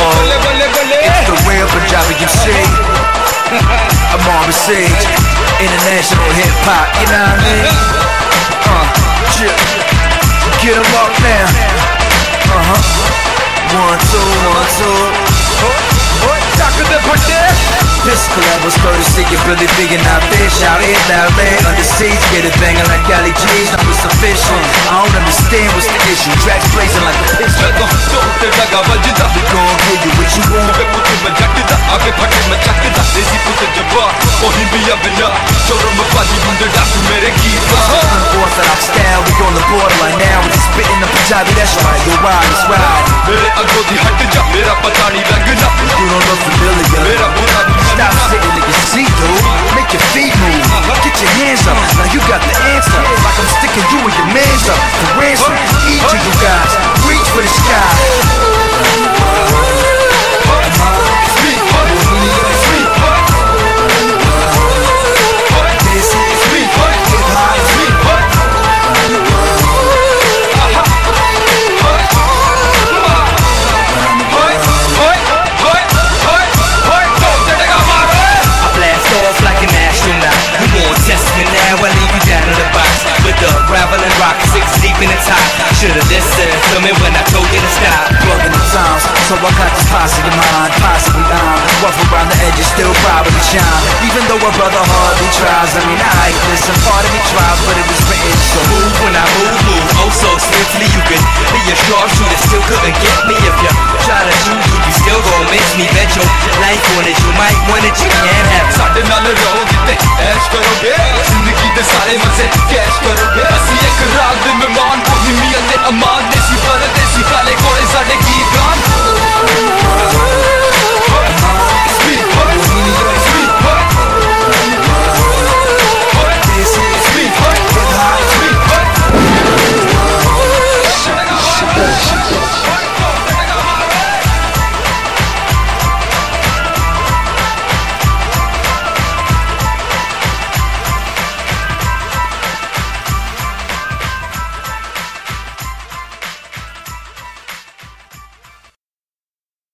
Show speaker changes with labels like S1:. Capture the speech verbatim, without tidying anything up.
S1: It's the real Punjabi M C. I'm on the stage, international hip hop, you know what I mean? Uh, yeah. Get 'em up now. Uh huh. One, two, one, two. This collab was courtesy of Billy Big and I Fish. Out here now, man, under siege, get it banging like Cali G's. Not with sufficient. I don't understand what's the issue. Tracks blazing like a pistol. We gon' give you what you want. Unorthodox style, we on the borderline now. We just spitting the Punjabi, that's right. Go ride, it's ride. You don't look familiar. Stop sitting in your seat, dude. Make your feet move. Get your hands up. Now you got the answer. Like I'm sticking you and your mans up for ransom. Each of you guys, reach for the sky.
S2: Gravel and rock, six deep in the top. Should've listened to me when I told you to stop.
S1: Bugging the times, so I got this posse in mind. Possibly I'm rough around the edges, still probably shine. Even though a brother hardly tries. I mean, I listen, part of me tries, but it was written.
S2: So move when I move, move, oh so swiftly. You could be a sharpshooter, still couldn't get me. If you try to shoot me, you still gon' miss me. Bet your life on it, you might want it, you can't have it.
S3: ਸਾਡੇ ਨਾਲ ਰਹੋਗੇ ਤੇ ਐਸ਼ ਕਰੋਗੇ ਜ਼ਿੰਦਗੀ ਦੇ ਸਾਰੇ ਮਜ਼ੇ ਕੈਸ਼ ਕਰੋਗੇ ਅਸੀਂ ਇੱਕ ਰਾਤ ਦੇ ਮਹਿਮਾਨ ਬੋਹੀਮੀਆ ਤੇ ਅਮਾਨ